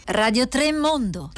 Radio 3 Mondo.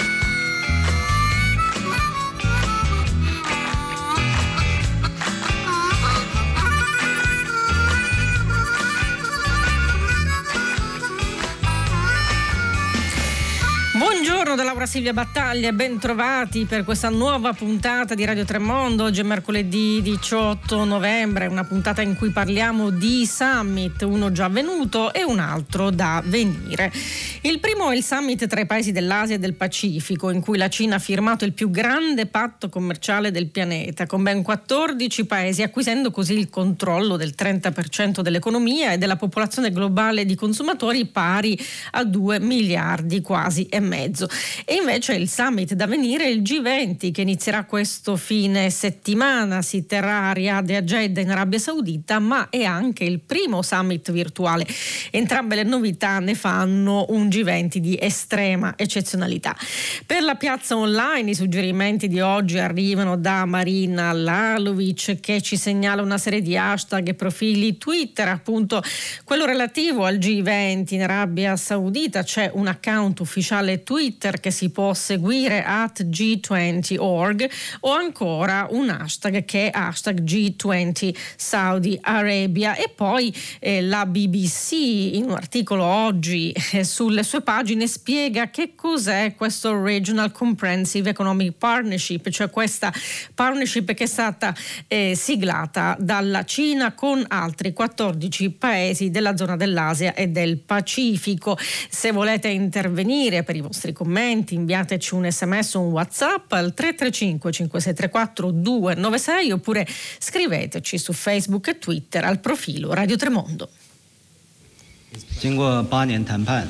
Buongiorno da Laura Silvia Battaglia e ben trovati per questa nuova puntata di Radio 3 Mondo. Oggi è mercoledì 18 novembre, una puntata in cui parliamo di summit, uno già avvenuto e un altro da venire. Il primo è il summit tra i paesi dell'Asia e del Pacifico, in cui la Cina ha firmato il più grande patto commerciale del pianeta, con ben 14 paesi, acquisendo così il controllo del 30% dell'economia e della popolazione globale di consumatori pari a 2 miliardi quasi e mezzo. E invece il summit da venire è il G20, che inizierà questo fine settimana, si terrà a Riyadh e a Jeddah in Arabia Saudita, ma è anche il primo summit virtuale. Entrambe le novità ne fanno un G20 di estrema eccezionalità. Per la piazza online i suggerimenti di oggi arrivano da Marina Lalovic, che ci segnala una serie di hashtag e profili Twitter, appunto quello relativo al G20 in Arabia Saudita. C'è un account ufficiale Twitter che si può seguire @G20org, o ancora un hashtag che è hashtag G20 Saudi Arabia. E poi la BBC in un articolo oggi sulle sue pagine spiega che cos'è questo Regional Comprehensive Economic Partnership, cioè questa partnership che è stata siglata dalla Cina con altri 14 paesi della zona dell'Asia e del Pacifico. Se volete intervenire per i vostri commenti, inviateci un SMS o un WhatsApp al 335 5634 296 oppure scriveteci su Facebook e Twitter al profilo Radio 3 Mondo. 经过8年谈判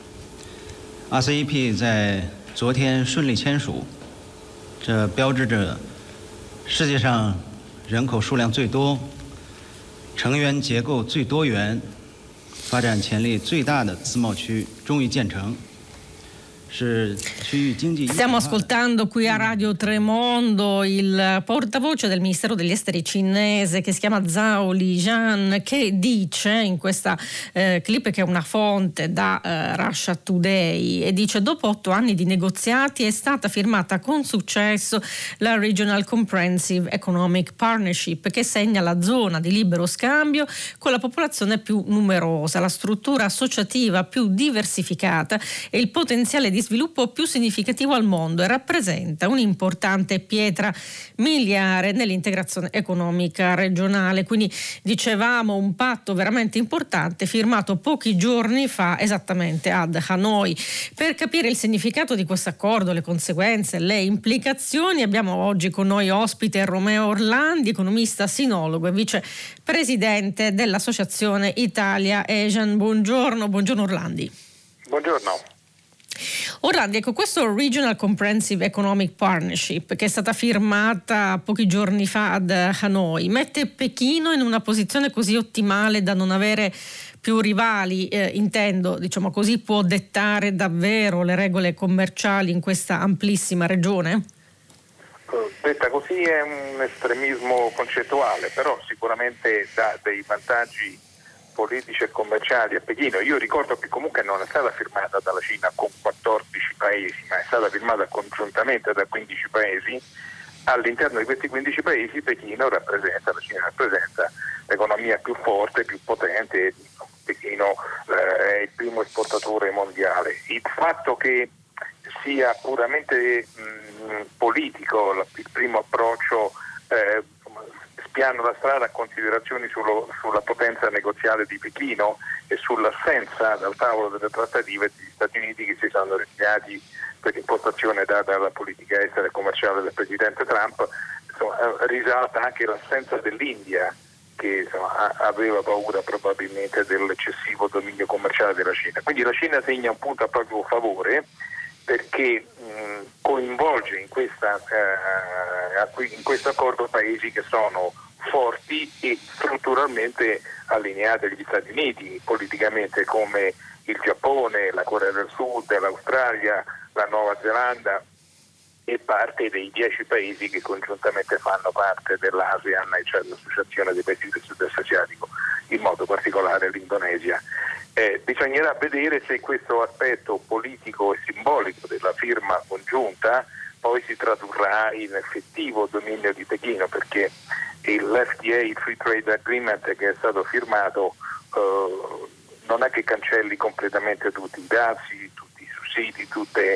，RCEP 在昨天顺利签署，这标志着世界上人口数量最多、成员结构最多元、发展潜力最大的自贸区终于建成。 Stiamo ascoltando qui a Radio 3 Mondo il portavoce del Ministero degli Esteri cinese, che si chiama Zhao Lijian, che dice in questa clip, che è una fonte da Russia Today, e dice: dopo 8 anni di negoziati è stata firmata con successo la Regional Comprehensive Economic Partnership, che segna la zona di libero scambio con la popolazione più numerosa, la struttura associativa più diversificata e il potenziale di sviluppo più significativo al mondo, e rappresenta un'importante pietra miliare nell'integrazione economica regionale. Quindi dicevamo un patto veramente importante firmato pochi giorni fa esattamente ad Hanoi. Per capire il significato di questo accordo, le conseguenze, le implicazioni, abbiamo oggi con noi ospite Romeo Orlandi, economista, sinologo e vicepresidente dell'Associazione Italia Asian. Buongiorno Orlandi. Buongiorno. Orlandi, ecco, questo Regional Comprehensive Economic Partnership, che è stata firmata pochi giorni fa ad Hanoi, mette Pechino in una posizione così ottimale da non avere più rivali, intendo, diciamo così, può dettare davvero le regole commerciali in questa amplissima regione? Detta così è un estremismo concettuale, però sicuramente dà dei vantaggi politici e commerciali a Pechino. Io ricordo che comunque non è stata firmata dalla Cina con 14 paesi, ma è stata firmata congiuntamente da 15 paesi. All'interno di questi 15 paesi la Cina rappresenta l'economia più forte, più potente. Pechino è il primo esportatore mondiale. Il fatto che sia puramente politico il primo approccio spiano la strada a considerazioni sulla potenza negoziale di Pechino e sull'assenza dal tavolo delle trattative degli Stati Uniti, che si sono ritirati per l'impostazione data alla politica estera e commerciale del presidente Trump. Risalta anche l'assenza dell'India, che aveva paura probabilmente dell'eccessivo dominio commerciale della Cina. Quindi la Cina segna un punto a proprio favore, perché coinvolge in questo accordo paesi che sono forti e strutturalmente allineati agli Stati Uniti politicamente, come il Giappone, la Corea del Sud, l'Australia, la Nuova Zelanda e parte dei 10 paesi che congiuntamente fanno parte dell'ASEAN, cioè l'Associazione dei Paesi del Sud-Est Asiatico, in modo particolare l'Indonesia. Bisognerà vedere se questo aspetto politico e simbolico della firma congiunta poi si tradurrà in effettivo dominio di Pechino, perché l'FTA, il Free Trade Agreement che è stato firmato, non è che cancelli completamente tutti i dazi, tutti i sussidi, tutti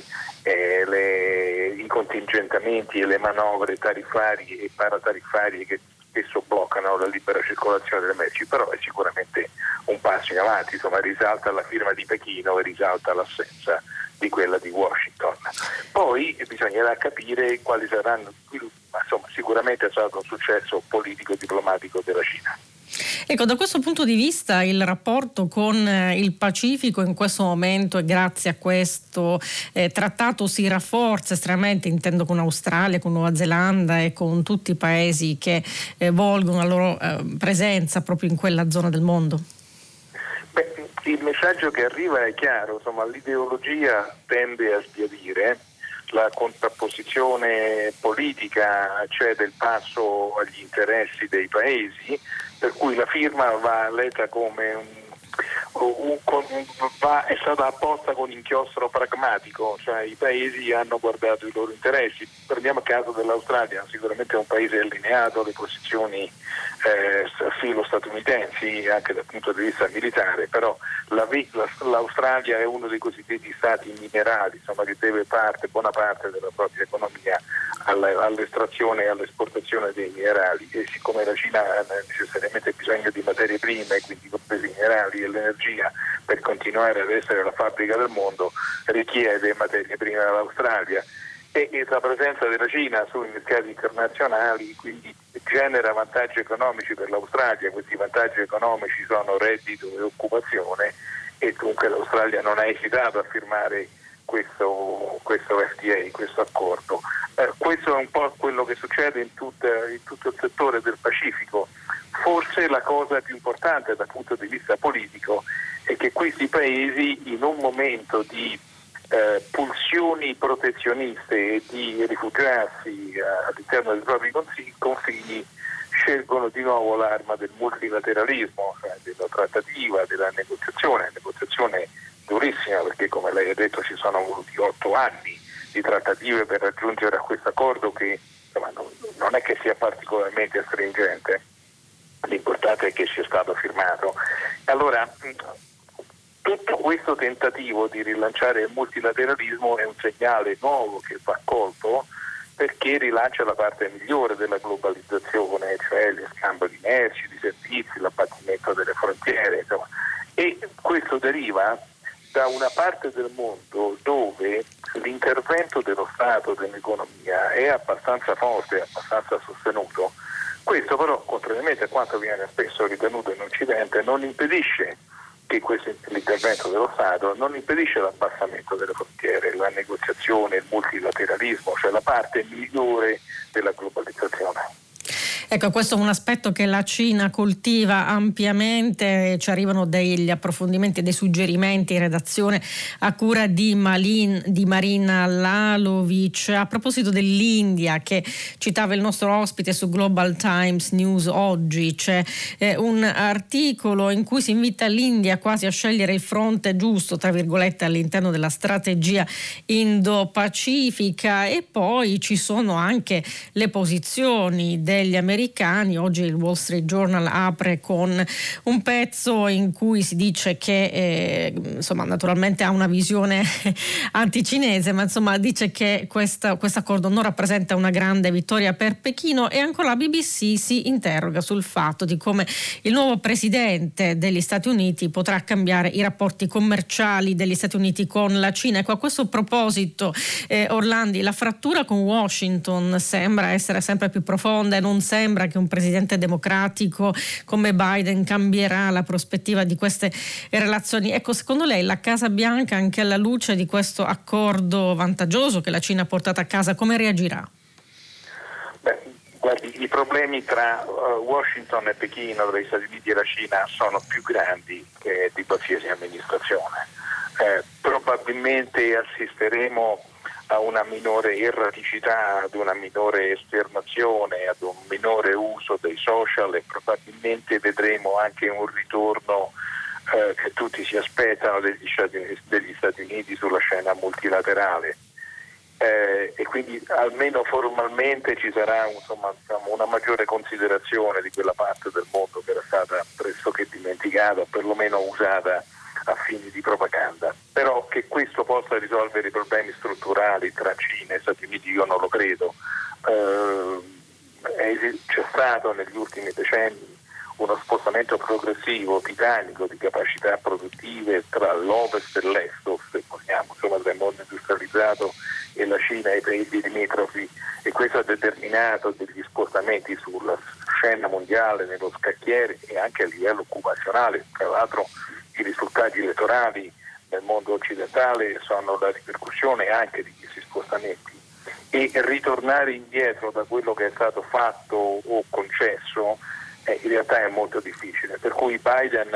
i contingentamenti e le manovre tariffarie e paratariffarie che spesso bloccano la libera circolazione delle merci, però è sicuramente un passo in avanti, insomma risalta la firma di Pechino e risalta l'assenza di quella di Washington. Poi bisognerà capire quali saranno, ma insomma sicuramente è stato un successo politico-diplomatico della Cina. Ecco, da questo punto di vista il rapporto con il Pacifico in questo momento, e grazie a questo trattato, si rafforza estremamente, intendo con Australia, con Nuova Zelanda e con tutti i paesi che volgono la loro presenza proprio in quella zona del mondo. Il messaggio che arriva è chiaro, insomma l'ideologia tende a sbiadire, la contrapposizione politica cede il passo agli interessi dei paesi, per cui la firma va letta come è stata apposta con inchiostro pragmatico, cioè i paesi hanno guardato i loro interessi. Prendiamo il caso dell'Australia, sicuramente è un paese allineato alle posizioni filo-statunitensi anche dal punto di vista militare, però l'Australia è uno dei cosiddetti stati minerali, insomma, che deve buona parte della propria economia all'estrazione e all'esportazione dei minerali, e siccome la Cina ha necessariamente bisogno di materie prime, quindi compresi i minerali e l'energia, per continuare ad essere la fabbrica del mondo, richiede materie prime dall'Australia, e la presenza della Cina sui mercati internazionali quindi genera vantaggi economici per l'Australia. Questi vantaggi economici sono reddito e occupazione, e dunque l'Australia non ha esitato a firmare questo FTA, questo accordo. Questo è un po' quello che succede in tutto il settore del Pacifico. Forse la cosa più importante dal punto di vista politico è che questi paesi, in un momento di pulsioni protezioniste e di rifugiarsi all'interno dei propri confini, scelgono di nuovo l'arma del multilateralismo, cioè della trattativa, della negoziazione durissima, perché come lei ha detto ci sono voluti 8 anni di trattative per raggiungere a questo accordo che insomma, non è che sia particolarmente stringente, l'importante è che sia stato firmato. Allora tutto questo tentativo di rilanciare il multilateralismo è un segnale nuovo che va colto, perché rilancia la parte migliore della globalizzazione, cioè lo scambio di merci, di servizi, l'abbattimento delle frontiere, insomma. E questo deriva da una parte del mondo dove l'intervento dello Stato dell'economia è abbastanza forte, abbastanza sostenuto. Questo però, contrariamente a quanto viene spesso ritenuto in Occidente, non impedisce che l'intervento dello Stato non impedisce l'abbassamento delle frontiere, la negoziazione, il multilateralismo, cioè la parte migliore della globalizzazione. Ecco, questo è un aspetto che la Cina coltiva ampiamente, ci arrivano degli approfondimenti e dei suggerimenti in redazione a cura di Marina Lalovic. A proposito dell'India, che citava il nostro ospite su Global Times News oggi, c'è un articolo in cui si invita l'India quasi a scegliere il fronte giusto, tra virgolette, all'interno della strategia Indo-Pacifica, e poi ci sono anche le posizioni degli americani. Oggi il Wall Street Journal apre con un pezzo in cui si dice che insomma naturalmente ha una visione anticinese, ma insomma dice che questo accordo non rappresenta una grande vittoria per Pechino, e ancora la BBC si interroga sul fatto di come il nuovo presidente degli Stati Uniti potrà cambiare i rapporti commerciali degli Stati Uniti con la Cina. Ecco, a questo proposito Orlandi, la frattura con Washington sembra essere sempre più profonda e non sembra che un presidente democratico come Biden cambierà la prospettiva di queste relazioni. Ecco, secondo lei la Casa Bianca, anche alla luce di questo accordo vantaggioso che la Cina ha portato a casa, come reagirà? Guardi, i problemi tra Washington e Pechino, tra gli Stati Uniti e la Cina, sono più grandi che di qualsiasi amministrazione. Probabilmente assisteremo a una minore erraticità, ad una minore esternazione, ad un minore uso dei social, e probabilmente vedremo anche un ritorno che tutti si aspettano degli Stati Uniti sulla scena multilaterale. E quindi almeno formalmente ci sarà una maggiore considerazione di quella parte del mondo che era stata pressoché dimenticata o perlomeno usata a fini di propaganda. Però che questo possa risolvere i problemi strutturali tra Cina e Stati Uniti io non lo credo. C'è stato negli ultimi decenni uno spostamento progressivo, titanico di capacità produttive tra l'Ovest e l'Est, se vogliamo, tra il mondo industrializzato e la Cina e i paesi limitrofi, e questo ha determinato degli spostamenti sulla scena mondiale, nello scacchiere e anche a livello occupazionale. Tra l'altro i risultati elettorali nel mondo occidentale sono la ripercussione anche di questi spostamenti, e ritornare indietro da quello che è stato fatto o concesso in realtà è molto difficile, per cui Biden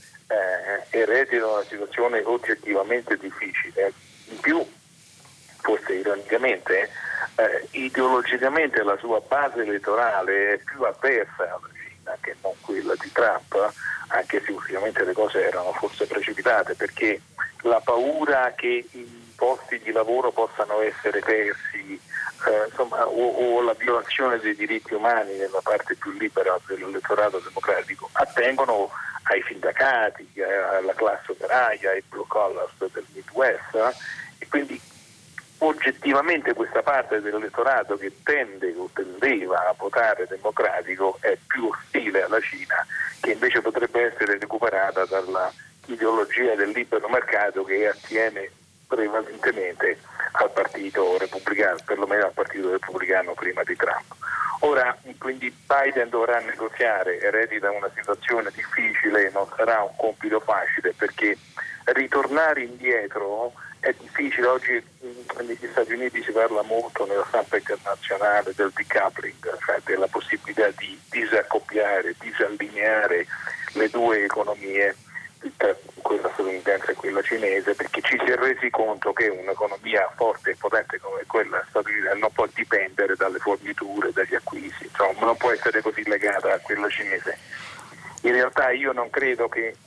eredita una situazione oggettivamente difficile. In più, forse ironicamente, ideologicamente la sua base elettorale è più avversa alla Cina che non quella di Trump, anche se ultimamente le cose erano forse precipitate, perché la paura che i posti di lavoro possano essere persi, o la violazione dei diritti umani nella parte più libera dell'elettorato democratico attengono ai sindacati, alla classe operaia, ai blue collars del Midwest, e quindi oggettivamente questa parte dell'elettorato che tende o tendeva a votare democratico è più ostile alla Cina, che invece potrebbe essere recuperata dalla ideologia del libero mercato che attiene prevalentemente al partito repubblicano, perlomeno al partito repubblicano prima di Trump. Ora quindi Biden dovrà negoziare, eredita una situazione difficile, non sarà un compito facile, perché ritornare indietro è difficile. Oggi negli Stati Uniti si parla molto nella stampa internazionale del decoupling, cioè della possibilità di disaccoppiare, disallineare le due economie, quella statunitense e quella cinese, perché ci si è resi conto che un'economia forte e potente come quella statunitense non può dipendere dalle forniture, dagli acquisti, insomma non può essere così legata a quella cinese. In realtà io non credo che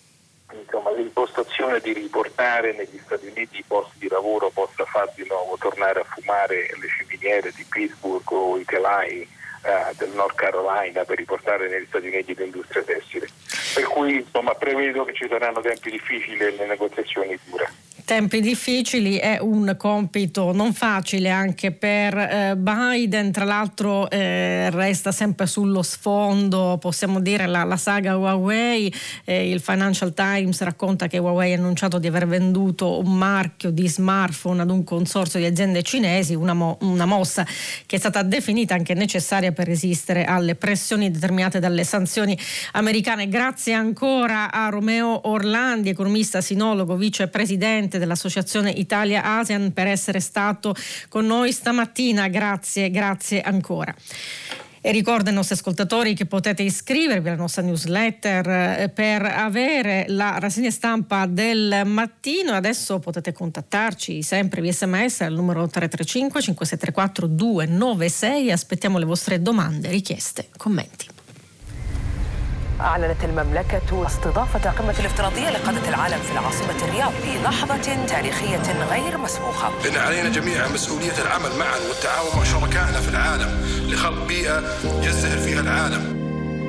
l'impostazione di riportare negli Stati Uniti i posti di lavoro possa far di nuovo tornare a fumare le ciminiere di Pittsburgh o i telai del North Carolina per riportare negli Stati Uniti l'industria tessile. Per cui prevedo che ci saranno tempi difficili e le negoziazioni dure. Tempi difficili è un compito non facile anche per Biden, tra l'altro resta sempre sullo sfondo, possiamo dire, la saga Huawei. Il Financial Times racconta che Huawei ha annunciato di aver venduto un marchio di smartphone ad un consorzio di aziende cinesi, una mossa che è stata definita anche necessaria per resistere alle pressioni determinate dalle sanzioni americane. Grazie ancora a Romeo Orlandi, economista, sinologo, vicepresidente dell'Associazione Italia-ASEAN, per essere stato con noi stamattina. Grazie ancora. E ricordo ai nostri ascoltatori che potete iscrivervi alla nostra newsletter per avere la rassegna stampa del mattino. Adesso potete contattarci sempre via SMS al numero 335 5634 296. Aspettiamo le vostre domande, richieste, commenti. أعلنت المملكة استضافة قمة الافتراضية لقادة العالم في العاصمة الرياض في لحظة تاريخية غير مسبوقة. إن علينا جميعا مسؤولية العمل معا والتعاون مع شركائنا في العالم لخلق بيئة يزدهر فيها العالم.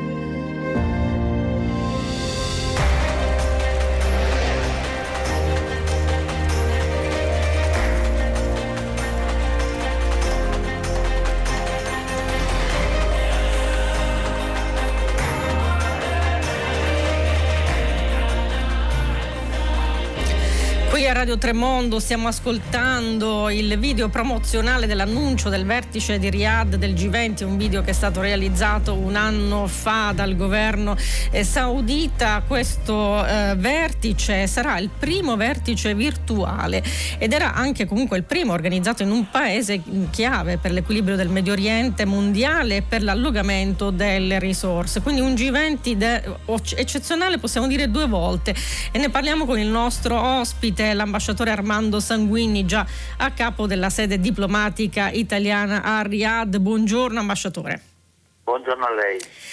Qui a Radio Tremondo stiamo ascoltando il video promozionale dell'annuncio del vertice di Riyadh del G20, un video che è stato realizzato un anno fa dal governo saudita. Questo vertice sarà il primo vertice virtuale ed era anche comunque il primo organizzato in un paese chiave per l'equilibrio del Medio Oriente mondiale e per l'allungamento delle risorse. Quindi un G20 eccezionale, possiamo dire 2 volte, e ne parliamo con il nostro ospite, l'ambasciatore Armando Sanguigni, già a capo della sede diplomatica italiana a Riyadh. Buongiorno ambasciatore. Buongiorno a lei.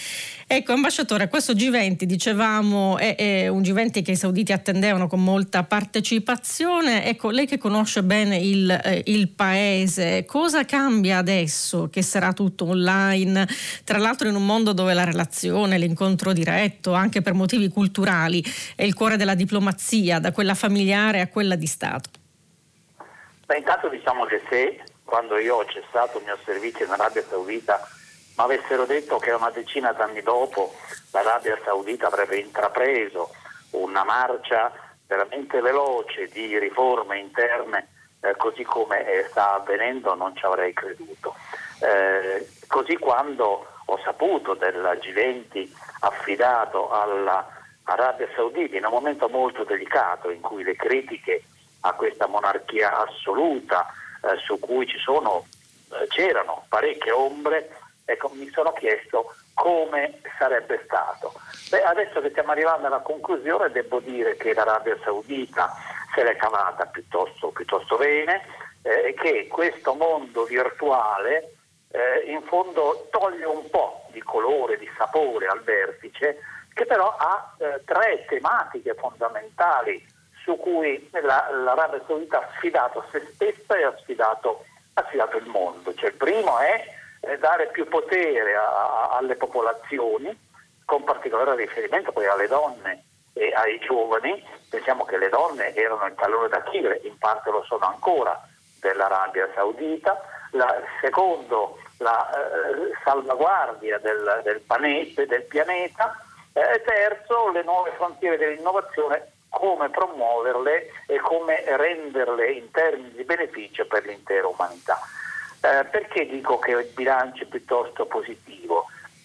Ecco, ambasciatore, questo G20, dicevamo, è un G20 che i sauditi attendevano con molta partecipazione. Ecco, lei che conosce bene il paese, cosa cambia adesso che sarà tutto online, tra l'altro in un mondo dove la relazione, l'incontro diretto, anche per motivi culturali, è il cuore della diplomazia, da quella familiare a quella di Stato? Beh, intanto diciamo che se quando io ho cessato il mio servizio in Arabia Saudita mi avessero detto che una decina d'anni dopo l'Arabia Saudita avrebbe intrapreso una marcia veramente veloce di riforme interne, così come sta avvenendo, non ci avrei creduto. Così quando ho saputo del G20 affidato all'Arabia Saudita in un momento molto delicato in cui le critiche a questa monarchia assoluta, su cui c'erano parecchie ombre, ecco, mi sono chiesto come sarebbe stato. Beh, adesso che stiamo arrivando alla conclusione, devo dire che l'Arabia Saudita se l'è cavata piuttosto bene, e che questo mondo virtuale in fondo toglie un po' di colore, di sapore al vertice, che però ha tre tematiche fondamentali su cui l'Arabia Saudita ha sfidato se stessa e ha sfidato il mondo. Cioè, il primo è dare più potere alle popolazioni, con particolare riferimento poi alle donne e ai giovani. Pensiamo che le donne erano il tallone d'Achille, in parte lo sono ancora, dell'Arabia Saudita. Secondo, la salvaguardia del pianeta. Terzo, le nuove frontiere dell'innovazione, come promuoverle e come renderle in termini di beneficio per l'intera umanità. Perché dico che il bilancio è piuttosto positivo?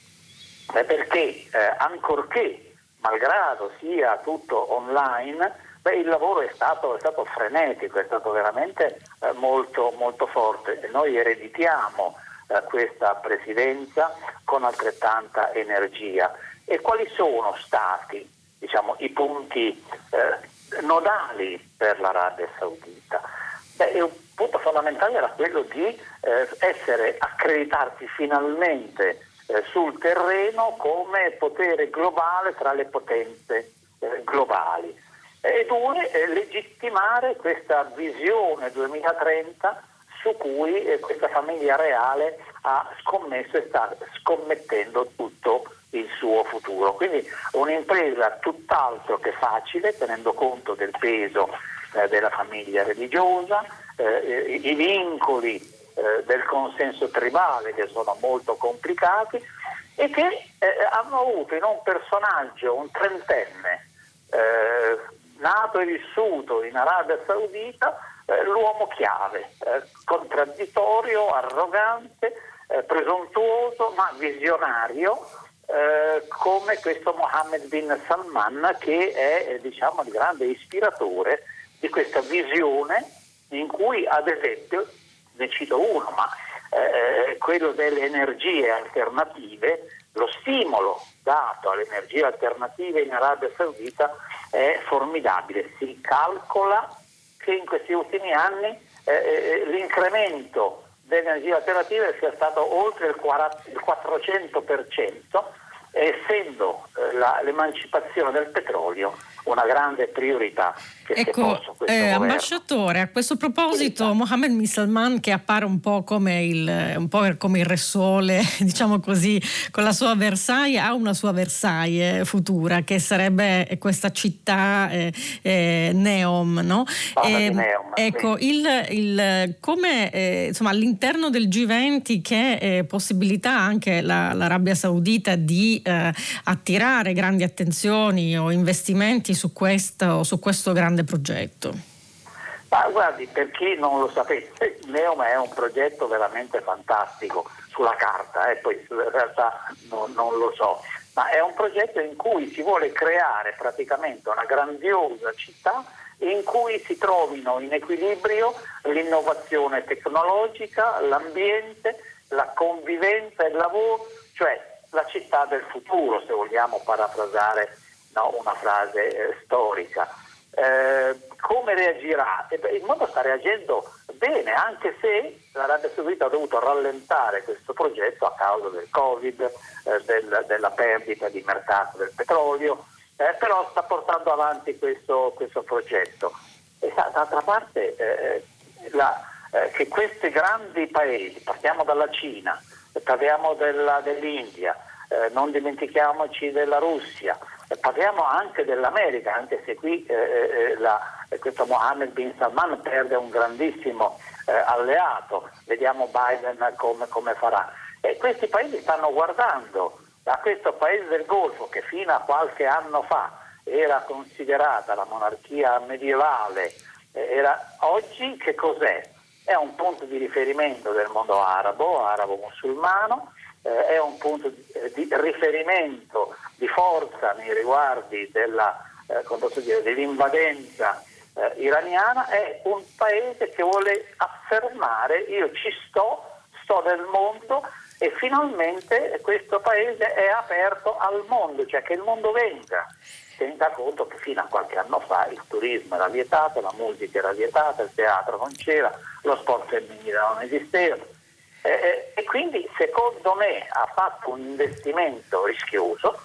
Perché ancorché, malgrado sia tutto online, il lavoro è stato frenetico, è stato veramente molto, molto forte. E noi ereditiamo questa presidenza con altrettanta energia. E quali sono stati, diciamo, i punti nodali per l'Arabia Saudita? Un punto fondamentale era quello di accreditarsi finalmente sul terreno come potere globale tra le potenze globali, e due, legittimare questa visione 2030 su cui questa famiglia reale ha scommesso e sta scommettendo tutto il suo futuro. Quindi un'impresa tutt'altro che facile, tenendo conto del peso della famiglia religiosa, i vincoli del consenso tribale, che sono molto complicati, e che hanno avuto in un personaggio, un trentenne, nato e vissuto in Arabia Saudita, l'uomo chiave, contraddittorio, arrogante, presuntuoso, ma visionario, come questo Mohammed bin Salman, che è, diciamo, il grande ispiratore di questa visione, in cui, ad esempio, ne cito uno, ma quello delle energie alternative, lo stimolo dato alle energie alternative in Arabia Saudita è formidabile. Si calcola che in questi ultimi anni l'incremento delle energie alternative sia stato oltre il 400%, essendo l'emancipazione del petrolio una grande priorità che si è posto questo governo. Ambasciatore, a questo proposito, Mohammed bin Salman, che appare un po' come il Re Sole, diciamo così, con la sua Versailles, ha una sua Versailles futura, che sarebbe questa città Neom, no? Neom, ecco, sì. Come insomma, all'interno del G20, che possibilità anche l'Arabia Saudita di attirare grandi attenzioni o investimenti su questo grande progetto? Ma guardi, per chi non lo sapesse, Neom è un progetto veramente fantastico sulla carta, poi in realtà non lo so, ma è un progetto in cui si vuole creare praticamente una grandiosa città in cui si trovino in equilibrio l'innovazione tecnologica, l'ambiente, la convivenza e il lavoro, cioè la città del futuro, se vogliamo parafrasare una frase storica. come reagirà? Il mondo sta reagendo bene, anche se l'Arabia Saudita ha dovuto rallentare questo progetto a causa del Covid, della perdita di mercato del petrolio, però sta portando avanti questo progetto. E d'altra parte che questi grandi paesi, partiamo dalla Cina, parliamo dell'India, non dimentichiamoci della Russia, parliamo anche dell'America, anche se qui questo Mohammed bin Salman perde un grandissimo alleato, vediamo Biden come farà. E questi paesi stanno guardando a questo paese del Golfo che fino a qualche anno fa era considerata la monarchia medievale, oggi che cos'è? È un punto di riferimento del mondo arabo-musulmano, è un punto di riferimento di forza nei riguardi dell'invadenza iraniana. È un paese che vuole affermare: io ci sto nel mondo, e finalmente questo paese è aperto al mondo, cioè che il mondo venga. Tenga conto che fino a qualche anno fa il turismo era vietato, la musica era vietata, il teatro non c'era, lo sport femminile non esisteva, e quindi secondo me ha fatto un investimento rischioso,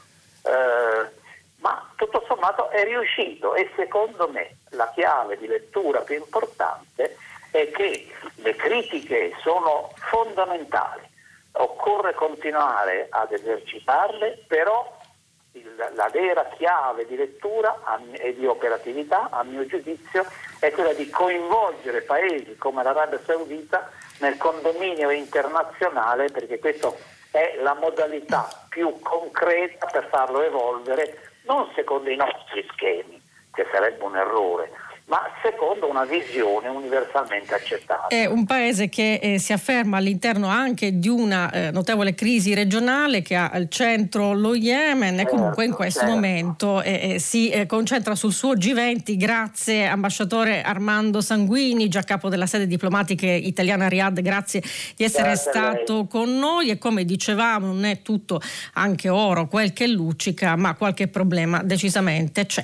ma tutto sommato è riuscito. E secondo me la chiave di lettura più importante è che le critiche sono fondamentali, occorre continuare ad esercitarle, però la vera chiave di lettura e di operatività, a mio giudizio, è quella di coinvolgere paesi come l'Arabia Saudita nel condominio internazionale, perché questa è la modalità più concreta per farlo evolvere, non secondo i nostri schemi, che sarebbe un errore, ma secondo una visione universalmente accettata. È un paese che si afferma all'interno anche di una notevole crisi regionale che ha al centro lo Yemen, e comunque in questo momento si concentra sul suo G20. Grazie ambasciatore Armando Sanguini, già capo della sede diplomatica italiana a Riyadh, grazie di essere stato con noi. E come dicevamo, non è tutto anche oro quel che luccica, ma qualche problema decisamente c'è.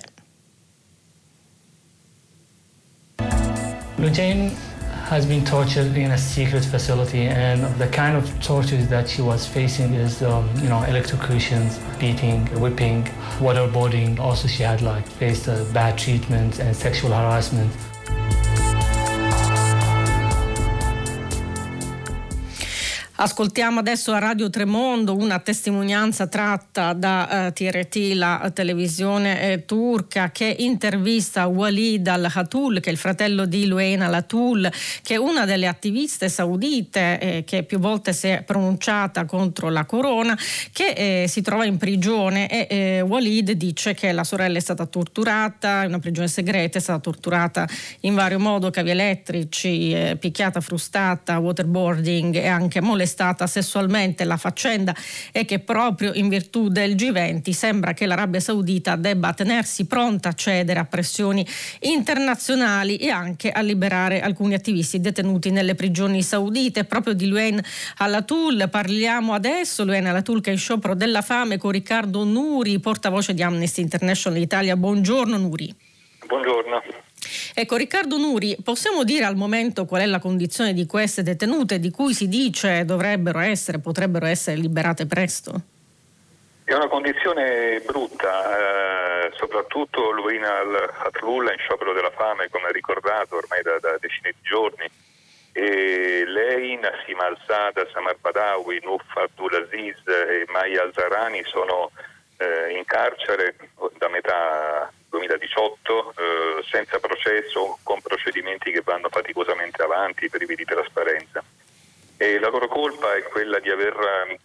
Jane has been tortured in a secret facility, and the kind of torture that she was facing is, electrocutions, beating, whipping, waterboarding. Also, she had faced bad treatment and sexual harassment. Ascoltiamo adesso a Radio Tremondo una testimonianza tratta da TRT, la televisione turca, che intervista Walid al-Hatul, che è il fratello di Louain al-Hatul, che è una delle attiviste saudite che più volte si è pronunciata contro la corona, che si trova in prigione, e Walid dice che la sorella è stata torturata in una prigione segreta, è stata torturata in vario modo, cavi elettrici, picchiata, frustata, waterboarding e anche molestata sessualmente. La faccenda è che proprio in virtù del G20 sembra che l'Arabia Saudita debba tenersi pronta a cedere a pressioni internazionali e anche a liberare alcuni attivisti detenuti nelle prigioni saudite. Proprio di Louain al-Hatul parliamo adesso. Louain al-Hatul, che è in sciopero della fame, con Riccardo Nuri, portavoce di Amnesty International Italia. Buongiorno Nuri. Buongiorno. Ecco, Riccardo Nuri, possiamo dire al momento qual è la condizione di queste detenute di cui si dice potrebbero essere liberate presto? È una condizione brutta, soprattutto Louain al-Hatul è in sciopero della fame, come ricordato ormai da decine di giorni, e lei, Nassim al-Sada, Samar Badawi, Nuf Abdulaziz e Maya al-Zahrani sono in carcere da metà 2018 senza processo, con procedimenti che vanno faticosamente avanti, privi di trasparenza, e la loro colpa è quella di aver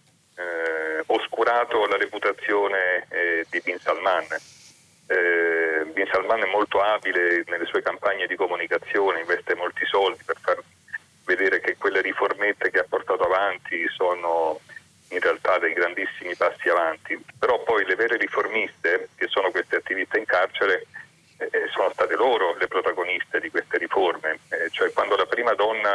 oscurato la reputazione di Bin Salman. Bin Salman è molto abile nelle sue campagne di comunicazione, investe molti soldi per far vedere che quelle riformette che ha portato avanti sono in realtà dei grandissimi passi avanti, però poi le vere riformiste, che sono queste attiviste in carcere, sono state loro le protagoniste di queste riforme, cioè quando la prima donna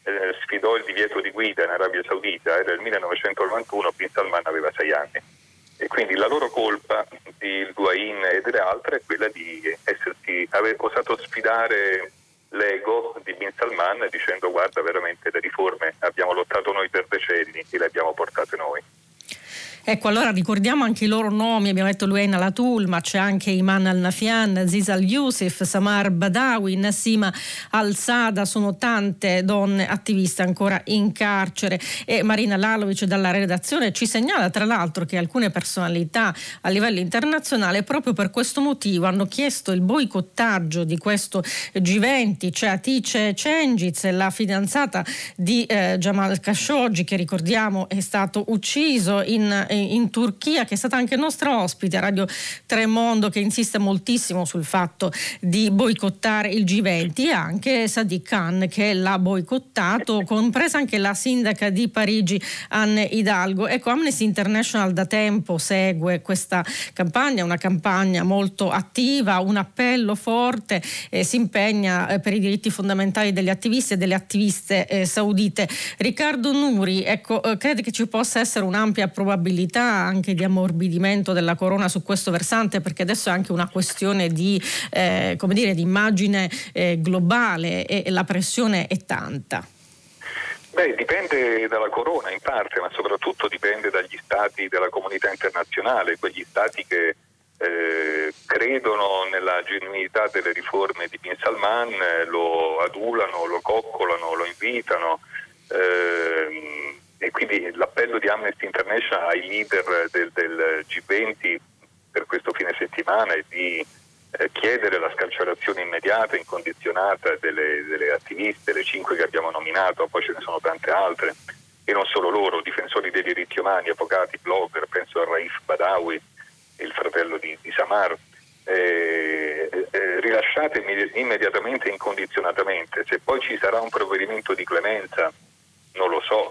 sfidò il divieto di guida in Arabia Saudita era nel 1991, Bin Salman aveva 6 anni, E quindi la loro colpa di Louain e delle altre è quella di aver osato sfidare l'ego di Bin Salman dicendo: guarda, veramente le riforme abbiamo lottato noi per decenni e le abbiamo portate noi. Ecco, allora ricordiamo anche i loro nomi, abbiamo detto Louain Alatul, ma c'è anche Iman Al-Nafyan, Aziz Al-Youssef, Samar Badawi, Nassima Al-Sada, sono tante donne attiviste ancora in carcere. E Marina Lalovic dalla redazione ci segnala tra l'altro che alcune personalità a livello internazionale proprio per questo motivo hanno chiesto il boicottaggio di questo G20, cioè Hatice Cengiz, la fidanzata di Jamal Khashoggi, che ricordiamo è stato ucciso in Turchia, che è stata anche nostra ospite a Radio Tremondo, che insiste moltissimo sul fatto di boicottare il G20, e anche Sadiq Khan che l'ha boicottato, compresa anche la sindaca di Parigi Anne Hidalgo. Ecco, Amnesty International da tempo segue questa campagna, una campagna molto attiva, un appello forte, si impegna per i diritti fondamentali degli attivisti e delle attiviste saudite. Riccardo Nuri, ecco, crede che ci possa essere un'ampia probabilità anche di ammorbidimento della corona su questo versante, perché adesso è anche una questione di di immagine globale e la pressione è tanta? Dipende dalla corona in parte, ma soprattutto dipende dagli stati della comunità internazionale, quegli stati che credono nella genuinità delle riforme di Bin Salman, lo adulano, lo coccolano, lo invitano. E quindi l'appello di Amnesty International ai leader del G20 per questo fine settimana è di chiedere la scarcerazione immediata, incondizionata delle attiviste, le 5 che abbiamo nominato, poi ce ne sono tante altre, e non solo loro, difensori dei diritti umani, avvocati, blogger, penso a Raif Badawi, il fratello di Samar, rilasciate immediatamente e incondizionatamente. Se poi ci sarà un provvedimento di clemenza, non lo so.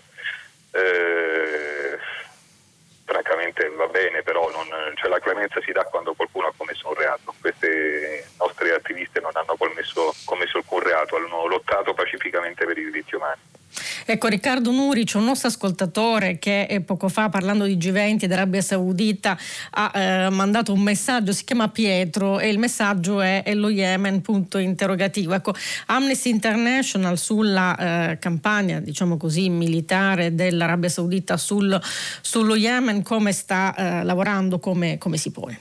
Francamente va bene, però la clemenza si dà quando qualcuno ha commesso un reato. Queste nostre attiviste non hanno commesso alcun reato, hanno lottato pacificamente per i diritti umani. Ecco, Riccardo Nuri, c'è un nostro ascoltatore che poco fa, parlando di G20 ed Arabia Saudita, ha mandato un messaggio, si chiama Pietro, e il messaggio è lo Yemen, punto interrogativo. Ecco, Amnesty International sulla campagna, diciamo così, militare dell'Arabia Saudita sullo Yemen, come sta lavorando, come si pone?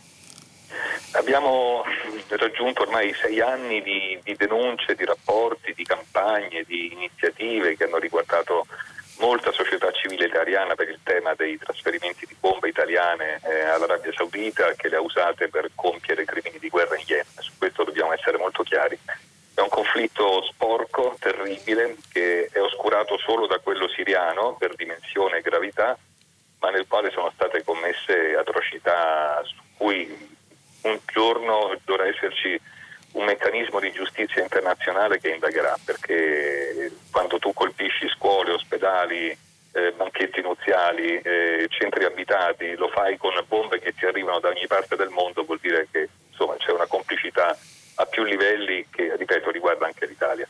Abbiamo raggiunto ormai 6 anni di denunce, di rapporti, di campagne, di iniziative che hanno riguardato molta società civile italiana per il tema dei trasferimenti di bombe italiane all'Arabia Saudita, che le ha usate per compiere crimini di guerra in Yemen. Su questo dobbiamo essere molto chiari. È un conflitto sporco, terribile, che è oscurato solo da quello siriano per dimensione e gravità, ma nel quale sono state commesse atrocità su cui un giorno dovrà esserci un meccanismo di giustizia internazionale che indagherà, perché quando tu colpisci scuole, ospedali, banchetti nuziali, centri abitati, lo fai con bombe che ti arrivano da ogni parte del mondo, vuol dire che insomma c'è una complicità a più livelli che, ripeto, riguarda anche l'Italia.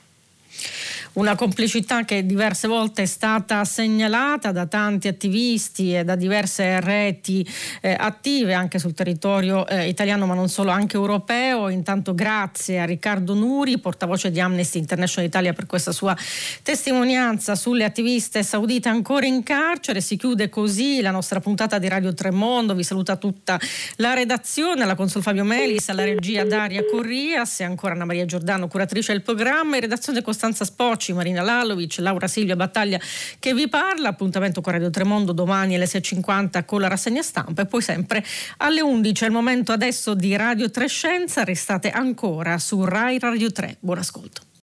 Una complicità che diverse volte è stata segnalata da tanti attivisti e da diverse reti attive anche sul territorio italiano, ma non solo, anche europeo. Intanto grazie a Riccardo Nuri, portavoce di Amnesty International Italia, per questa sua testimonianza sulle attiviste saudite ancora in carcere. Si chiude così la nostra puntata di Radio Tremondo. Vi saluta tutta la redazione, alla console Fabio Melis, alla regia Daria Corrias e ancora Anna Maria Giordano, curatrice del programma, in redazione Costanza Spocci, Marina Lalovic, Laura Silvia Battaglia che vi parla. Appuntamento con Radio Tremondo domani alle 6.50 con la rassegna stampa e poi sempre alle 11. È il momento adesso di Radio 3 Scienza. Restate ancora su Rai Radio 3. Buon ascolto.